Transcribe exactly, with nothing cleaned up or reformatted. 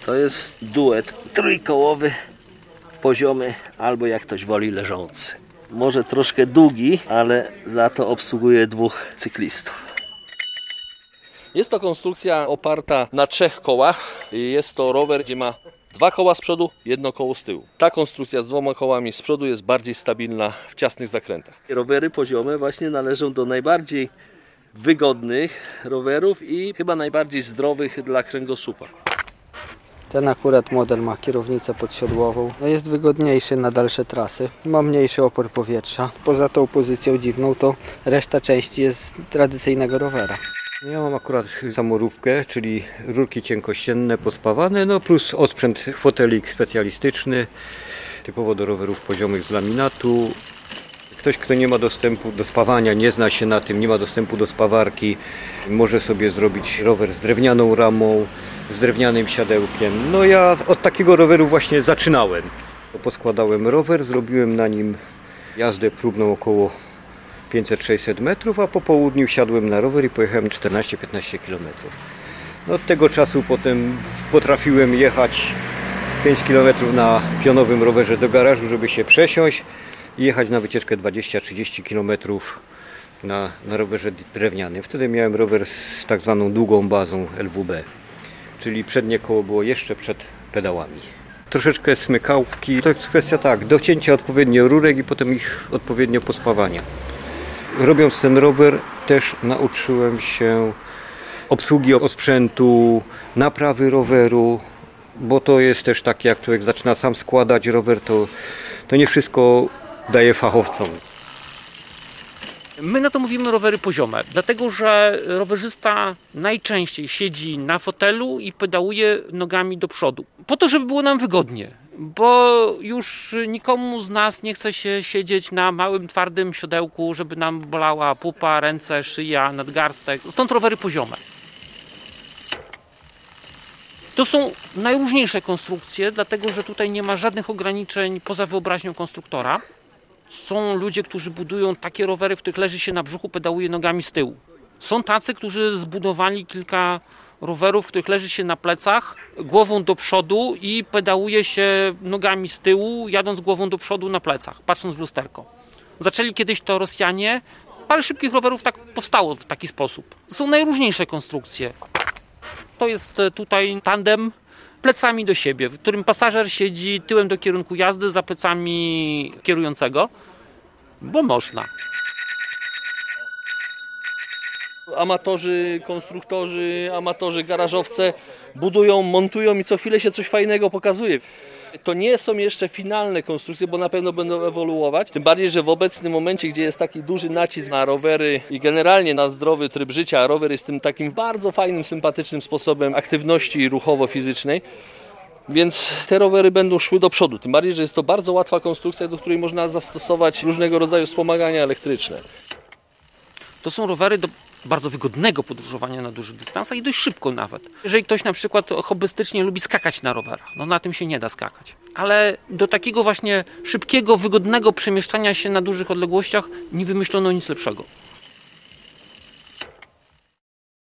To jest duet trójkołowy, poziomy, albo jak ktoś woli leżący. Może troszkę długi, ale za to obsługuje dwóch cyklistów. Jest to konstrukcja oparta na trzech kołach. Jest to rower, gdzie ma dwa koła z przodu, jedno koło z tyłu. Ta konstrukcja z dwoma kołami z przodu jest bardziej stabilna w ciasnych zakrętach. Rowery poziome właśnie należą do najbardziej wygodnych rowerów i chyba najbardziej zdrowych dla kręgosłupa. Ten akurat model ma kierownicę podsiodłową. No jest wygodniejszy na dalsze trasy. Ma mniejszy opór powietrza. Poza tą pozycją dziwną to reszta części jest z tradycyjnego rowera. Ja mam akurat samorówkę, czyli rurki cienkościenne pospawane, no plus osprzęt fotelik specjalistyczny, typowo do rowerów poziomych z laminatu. Ktoś, kto nie ma dostępu do spawania, nie zna się na tym, nie ma dostępu do spawarki, może sobie zrobić rower z drewnianą ramą, z drewnianym siadełkiem. No ja od takiego roweru właśnie zaczynałem. Poskładałem rower, zrobiłem na nim jazdę próbną około pięćset sześćset metrów, a po południu wsiadłem na rower i pojechałem czternaście piętnaście kilometrów. No od tego czasu potem potrafiłem jechać pięć kilometrów na pionowym rowerze do garażu, żeby się przesiąść i jechać na wycieczkę dwadzieścia trzydzieści kilometrów na, na rowerze drewnianym. Wtedy miałem rower z tak zwaną długą bazą L W B, czyli przednie koło było jeszcze przed pedałami. Troszeczkę smykałki, to jest kwestia tak, docięcia odpowiednio rurek i potem ich odpowiednio pospawania. Robiąc ten rower też nauczyłem się obsługi osprzętu, naprawy roweru, bo to jest też tak, jak człowiek zaczyna sam składać rower, to, to nie wszystko daje fachowcom. My na to mówimy rowery poziome, dlatego że rowerzysta najczęściej siedzi na fotelu i pedałuje nogami do przodu. Po to, żeby było nam wygodnie, bo już nikomu z nas nie chce się siedzieć na małym, twardym siodełku, żeby nam bolała pupa, ręce, szyja, nadgarstek. Stąd rowery poziome. To są najróżniejsze konstrukcje, dlatego że tutaj nie ma żadnych ograniczeń poza wyobraźnią konstruktora. Są ludzie, którzy budują takie rowery, w których leży się na brzuchu, pedałuje nogami z tyłu. Są tacy, którzy zbudowali kilka rowerów, w których leży się na plecach, głową do przodu i pedałuje się nogami z tyłu, jadąc głową do przodu na plecach, patrząc w lusterko. Zaczęli kiedyś to Rosjanie. Parę szybkich rowerów tak powstało w taki sposób. Są najróżniejsze konstrukcje. To jest tutaj tandem plecami do siebie, w którym pasażer siedzi tyłem do kierunku jazdy, za plecami kierującego, bo można. Amatorzy, konstruktorzy, amatorzy, garażowce budują, montują i co chwilę się coś fajnego pokazuje. To nie są jeszcze finalne konstrukcje, bo na pewno będą ewoluować. Tym bardziej, że w obecnym momencie, gdzie jest taki duży nacisk na rowery i generalnie na zdrowy tryb życia, a rower jest tym takim bardzo fajnym, sympatycznym sposobem aktywności ruchowo-fizycznej, więc te rowery będą szły do przodu. Tym bardziej, że jest to bardzo łatwa konstrukcja, do której można zastosować różnego rodzaju wspomagania elektryczne. To są rowery do bardzo wygodnego podróżowania na dużych dystansach i dość szybko nawet. Jeżeli ktoś na przykład hobbystycznie lubi skakać na rowerach, no na tym się nie da skakać. Ale do takiego właśnie szybkiego, wygodnego przemieszczania się na dużych odległościach nie wymyślono nic lepszego.